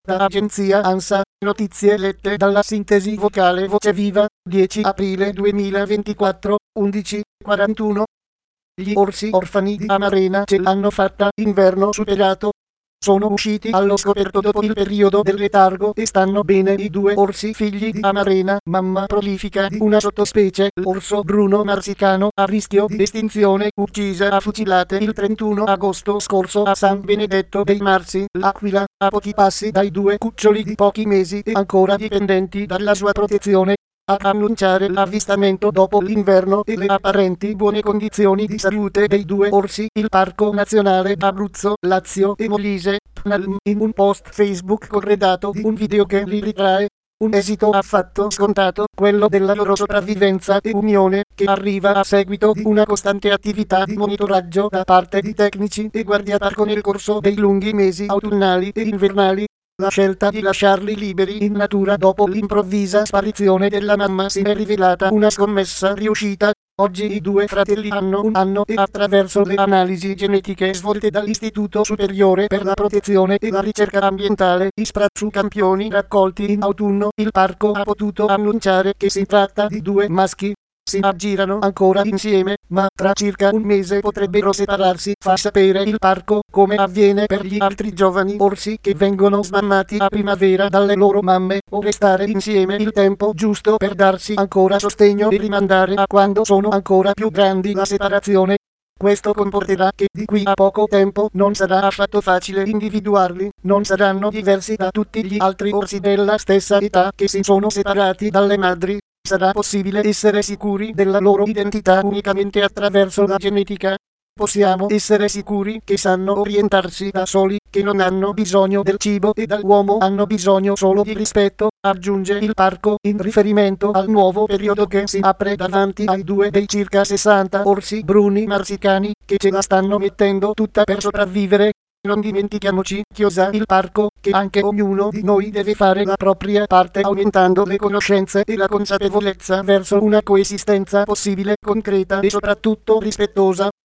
Da agenzia ANSA, notizie lette dalla sintesi vocale Voce Viva, 10 aprile 2024, 11:41. Gli orsi orfani di Amarena ce l'hanno fatta, inverno superato. Sono usciti allo scoperto dopo il periodo del letargo e stanno bene i due orsi figli di Amarena, mamma prolifica di una sottospecie, l'orso bruno marsicano, a rischio di estinzione, uccisa a fucilate il 31 agosto scorso a San Benedetto dei Marsi, L'Aquila, a pochi passi dai due cuccioli di pochi mesi e ancora dipendenti dalla sua protezione. A annunciare l'avvistamento dopo l'inverno e le apparenti buone condizioni di salute dei due orsi, il Parco Nazionale Abruzzo, Lazio e Molise, PNALM, in un post Facebook corredato di un video che li ritrae. Un esito affatto scontato, quello della loro sopravvivenza e unione, che arriva a seguito di una costante attività di monitoraggio da parte di tecnici e guardiaparco nel corso dei lunghi mesi autunnali e invernali. La scelta di lasciarli liberi in natura dopo l'improvvisa sparizione della mamma si è rivelata una scommessa riuscita. Oggi i due fratelli hanno un anno e attraverso le analisi genetiche svolte dall'Istituto Superiore per la Protezione e la Ricerca Ambientale ISPRA su campioni raccolti in autunno, il parco ha potuto annunciare che si tratta di due maschi. Si aggirano ancora insieme, ma tra circa un mese potrebbero separarsi, fa sapere il parco, come avviene per gli altri giovani orsi che vengono smammati a primavera dalle loro mamme, o restare insieme il tempo giusto per darsi ancora sostegno e rimandare a quando sono ancora più grandi la separazione. Questo comporterà che di qui a poco tempo non sarà affatto facile individuarli, non saranno diversi da tutti gli altri orsi della stessa età che si sono separati dalle madri. Sarà possibile essere sicuri della loro identità unicamente attraverso la genetica. Possiamo essere sicuri che sanno orientarsi da soli, che non hanno bisogno del cibo e dall'uomo hanno bisogno solo di rispetto, aggiunge il parco in riferimento al nuovo periodo che si apre davanti ai due dei circa 60 orsi bruni marsicani che ce la stanno mettendo tutta per sopravvivere. Non dimentichiamoci, chiosa il parco, che anche ognuno di noi deve fare la propria parte aumentando le conoscenze e la consapevolezza verso una coesistenza possibile, concreta e soprattutto rispettosa.